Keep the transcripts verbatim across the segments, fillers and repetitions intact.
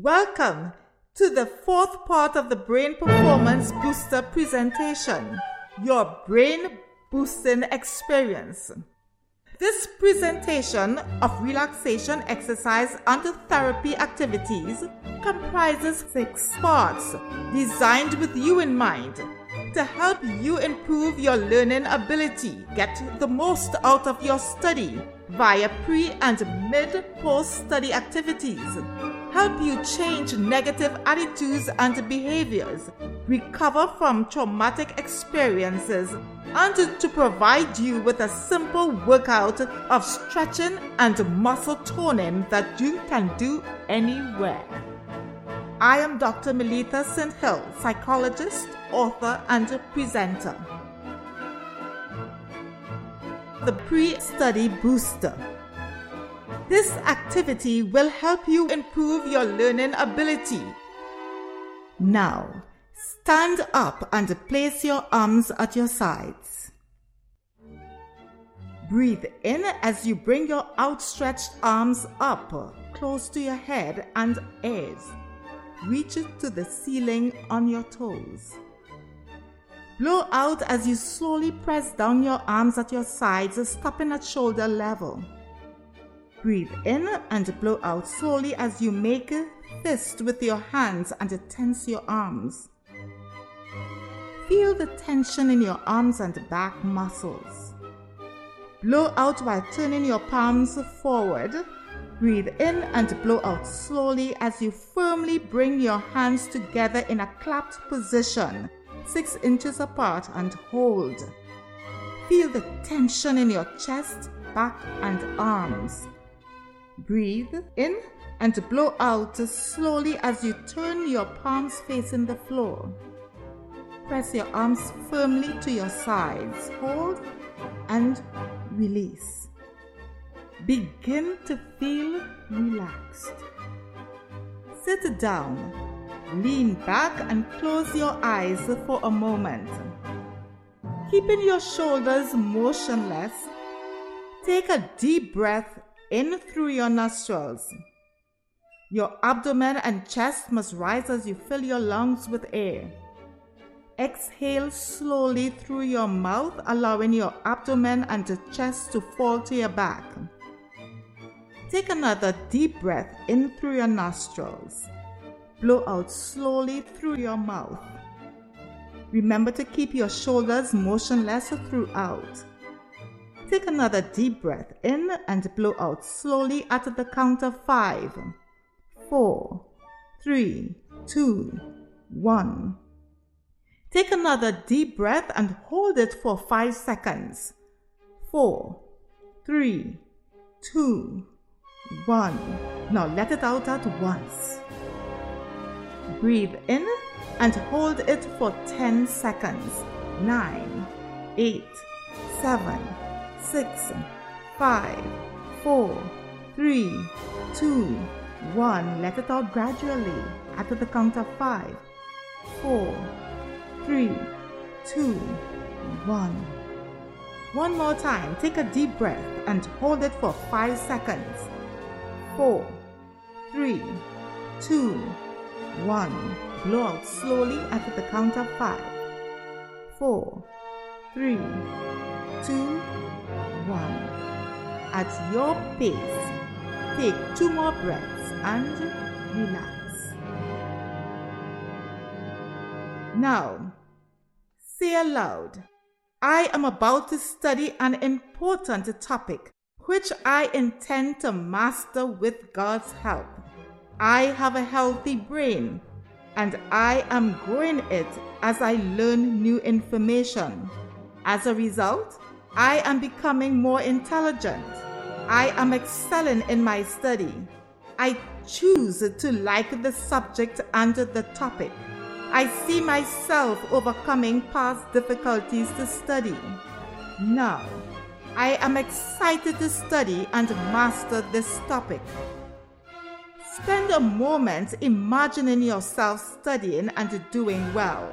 Welcome to the fourth part of the Brain Performance Booster presentation, your brain boosting experience. This presentation of relaxation exercise and therapy activities comprises six parts designed with you in mind to help you improve your learning ability, get the most out of your study via pre- and mid-post-study activities, help you change negative attitudes and behaviors, recover from traumatic experiences, and to provide you with a simple workout of stretching and muscle toning that you can do anywhere. I am Doctor Melitha Saint Hill, psychologist, author, and presenter. The Pre-Study Booster. This activity will help you improve your learning ability. Now, stand up and place your arms at your sides. Breathe in as you bring your outstretched arms up, close to your head and ears. Reach to the ceiling on your toes. Blow out as you slowly press down your arms at your sides, stopping at shoulder level. Breathe in and blow out slowly as you make a fist with your hands and tense your arms. Feel the tension in your arms and back muscles. Blow out while turning your palms forward. Breathe in and blow out slowly as you firmly bring your hands together in a clapped position, six inches apart, and hold. Feel the tension in your chest, back, and arms. Breathe in and blow out slowly as you turn your palms facing the floor. Press your arms firmly to your sides. Hold and release. Begin to feel relaxed. Sit down. Lean back and close your eyes for a moment. Keeping your shoulders motionless, take a deep breath in through your nostrils. Your abdomen and chest must rise as you fill your lungs with air. Exhale slowly through your mouth, allowing your abdomen and the chest to fall to your back. Take another deep breath in through your nostrils. Blow out slowly through your mouth. Remember to keep your shoulders motionless throughout. Take another deep breath in and blow out slowly at the count of five, four, three, two, one. Take another deep breath and hold it for five seconds. Four, three, two, one. Now let it out at once. Breathe in and hold it for ten seconds. Nine, eight, seven, six, five, four, three, two, one. Let it out gradually at the count of five, four, three, two, one. One more time. Take a deep breath and hold it for five seconds. Four, three, two, one. Blow out slowly at the count of five, four, three, two, one. At your pace, take two more breaths and relax. Now, say aloud, I am about to study an important topic which I intend to master with God's help. I have a healthy brain, and I am growing it as I learn new information. As a result, I am becoming more intelligent. I am excelling in my study. I choose to like the subject and the topic. I see myself overcoming past difficulties to study. Now, I am excited to study and master this topic. Spend a moment imagining yourself studying and doing well.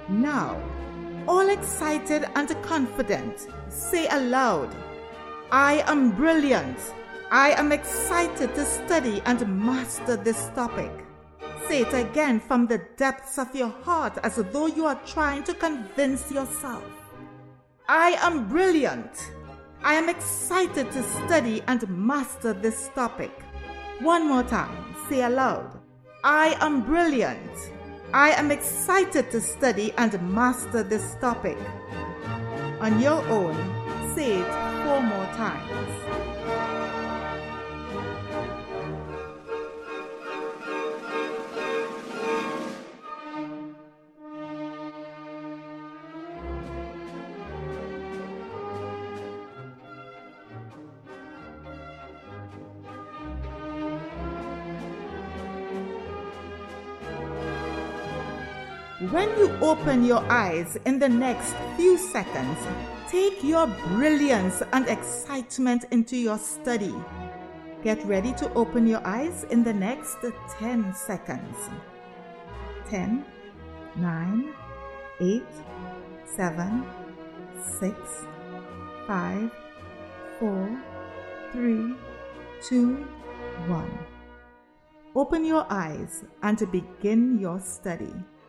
Now, all excited and confident, say aloud, I am brilliant. I am excited to study and master this topic. Say it again from the depths of your heart as though you are trying to convince yourself. I am brilliant. I am excited to study and master this topic. One more time, say aloud, I am brilliant. I am excited to study and master this topic. On your own, say it four more times. When you open your eyes in the next few seconds, take your brilliance and excitement into your study. Get ready to open your eyes in the next ten seconds. ten, nine, eight, seven, six, five, four, three, two, one. Open your eyes and begin your study.